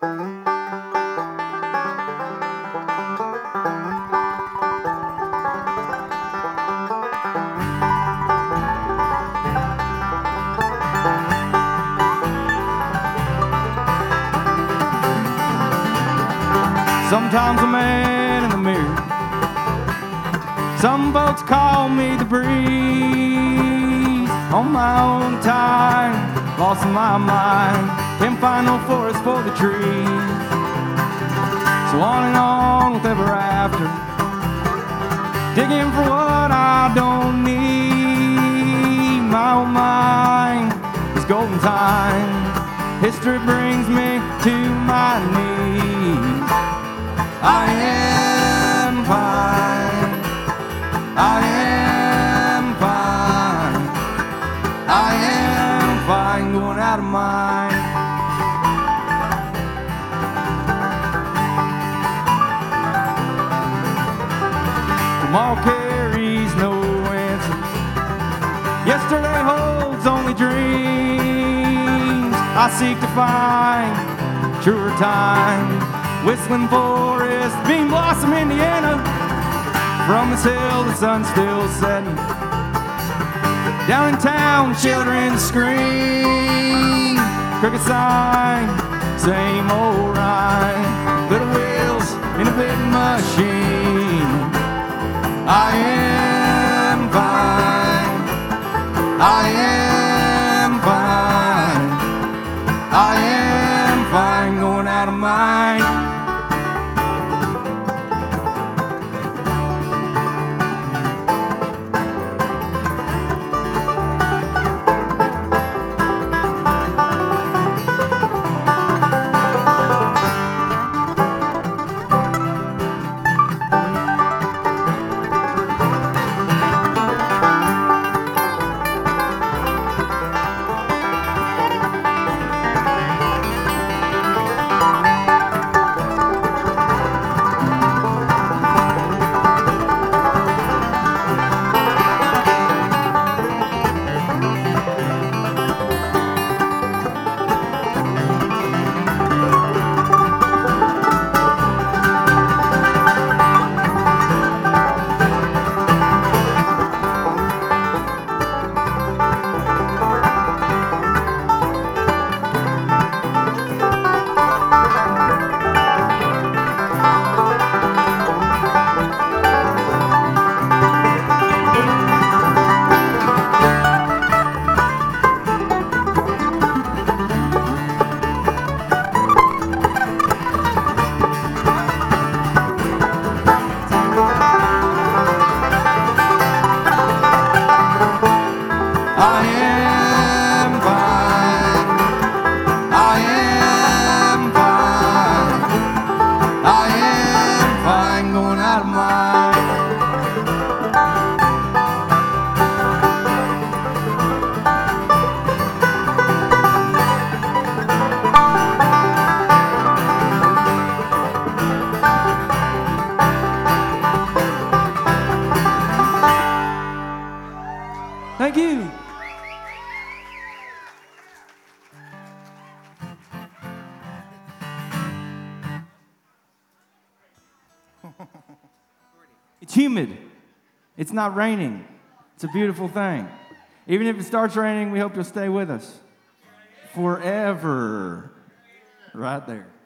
Sometimes a man in the mirror. Some folks call me the breeze. On my own time, lost in my mind. Can't find no forest for the trees. So on with ever after. Digging for what I don't need. My own mind is golden time. History brings me to my knees. I am fine. I am fine. I am fine, going out of mind. Tomorrow carries no answers. Yesterday holds only dreams. I seek to find truer time. Whistling forest, bean blossom, Indiana. From this hill, the sun's still setting. Down in town, children scream. Crooked sign, same old rhyme. Little wheels in a big machine. I am fine. I am fine. I am fine, going out of mind. Thank you. It's humid. It's not raining. It's a beautiful thing. Even if it starts raining, we hope you'll stay with us forever. Right there.